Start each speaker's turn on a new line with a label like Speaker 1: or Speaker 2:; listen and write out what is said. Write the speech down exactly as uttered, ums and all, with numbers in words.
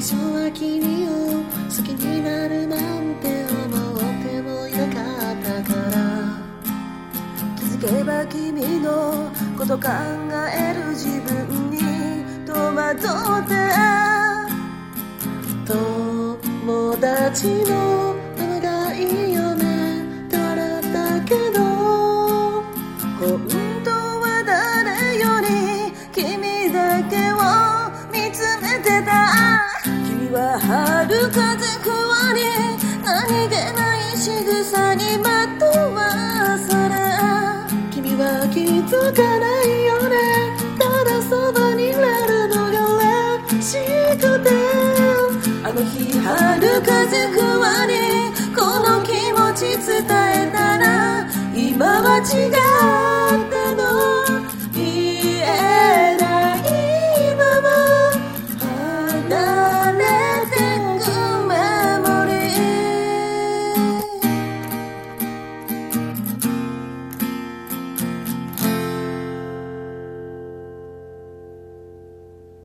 Speaker 1: 初は君を好きになるなんて思ってもいなかったから、気づけば君のこと考える自分に戸惑って、友達の名がいいよねって笑ったけど、本当は誰より君だけを見つめてた。君は春風ふわり何気ない仕草に惑わされ、君は気づかないよね、ただそばにいれるのが嬉しくて、あの日春風ふわりこの気持ち伝えたら、今は違う